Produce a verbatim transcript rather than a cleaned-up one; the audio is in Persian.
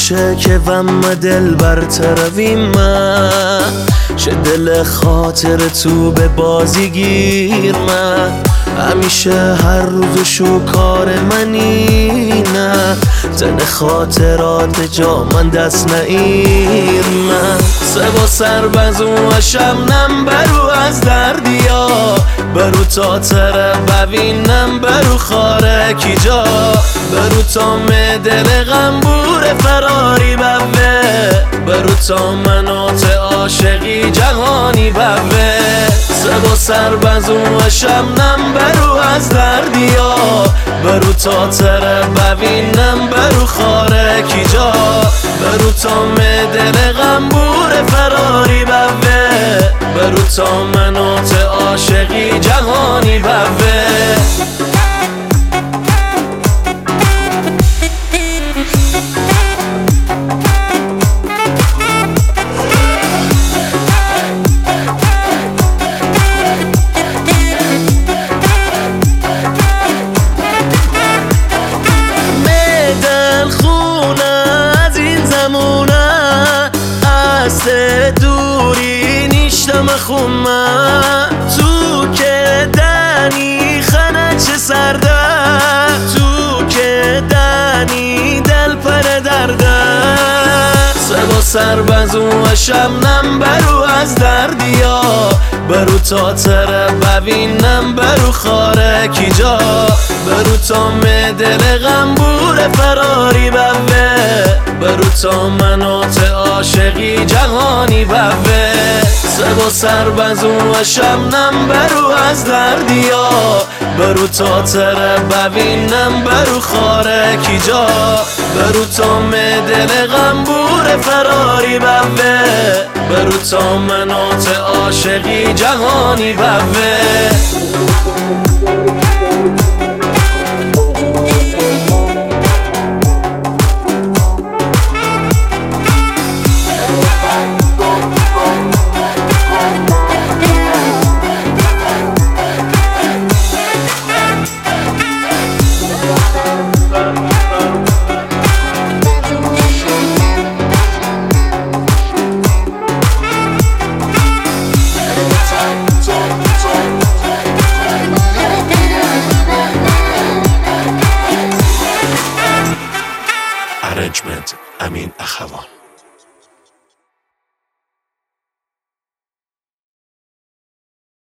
میشه که وم دل برترویم من شه دل خاطر تو به بازی گیر من همیشه هر روز شو کار منی نه تن خاطرات جا من دست نگیر من سه با سر بزوشم نم برو از دردیا برو تا تره ببینم برو خاره کی جا برو تا دل غنبور فراری بوه برو تا منات عاشقی جهانی بوه سه با سر بزوشم نم برو از دردیا برو تا تره ببینم برو خاره کی جا برو تا دل غنبور فراری بوه برو تا منات عاشقی جهانی بوه دوری نیشتم خونه تو که دنی خنه چه سرده تو که دنی دل پر درده سه با سر بزوشم نم برو از دردیا برو تا تره ببینم برو خاره کی جا برو تا دل غنبور فراری بوه برو تا منات عاشقی جهانی بوه سه با سر بزوشم نم برو از دردیا برو تا تره ببینم برو خاره کی جا برو تا دل غنبور فراری بوه برو تا منات عاشقی جهانی بوه Arrangement Amin Akhavan.